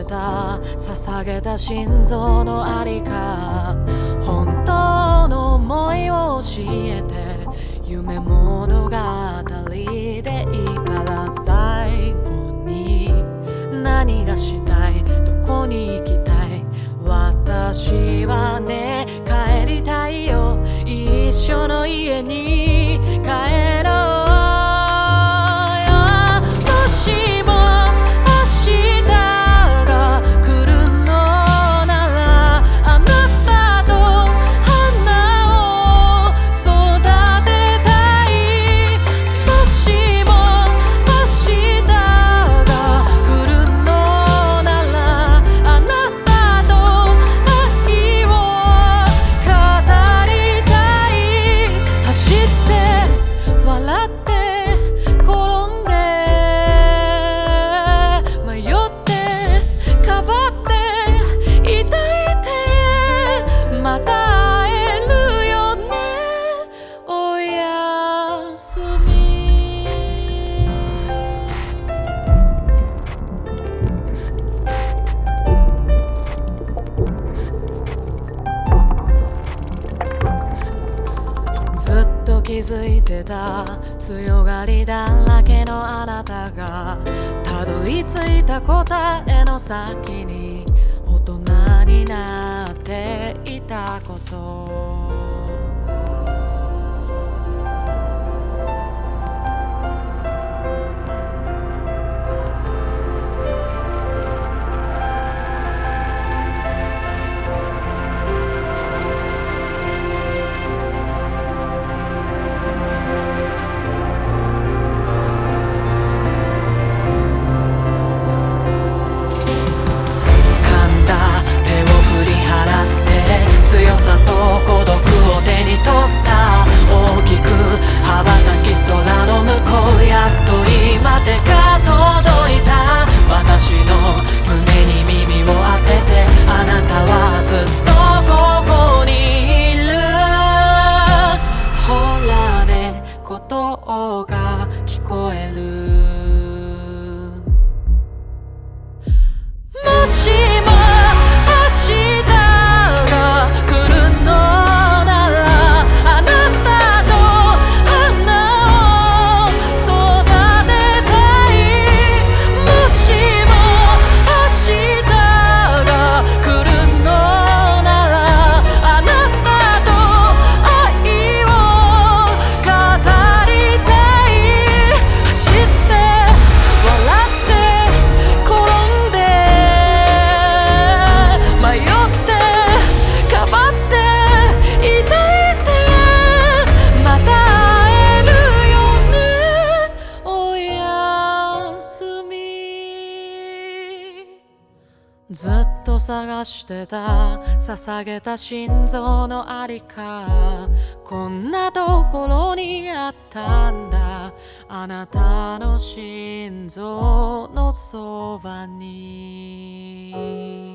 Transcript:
してた捧げた心臓のありか、本当の思いを教えて、夢物語でいいから最後に何がしたい、どこに行きたい、私はね帰りたいよ、一緒の家に帰ろう。ずっと気づいてた強がりだらけのあなたがたどり着いた答えの先に大人になっていたこと、が聞こえる。もしも明日が来るのなら、あなたと花を育てたい。もしも明日が来るのなら、あなたと愛を語りずっと探してた捧げた心臓のありか、こんなところにあったんだ、あなたの心臓のそばに。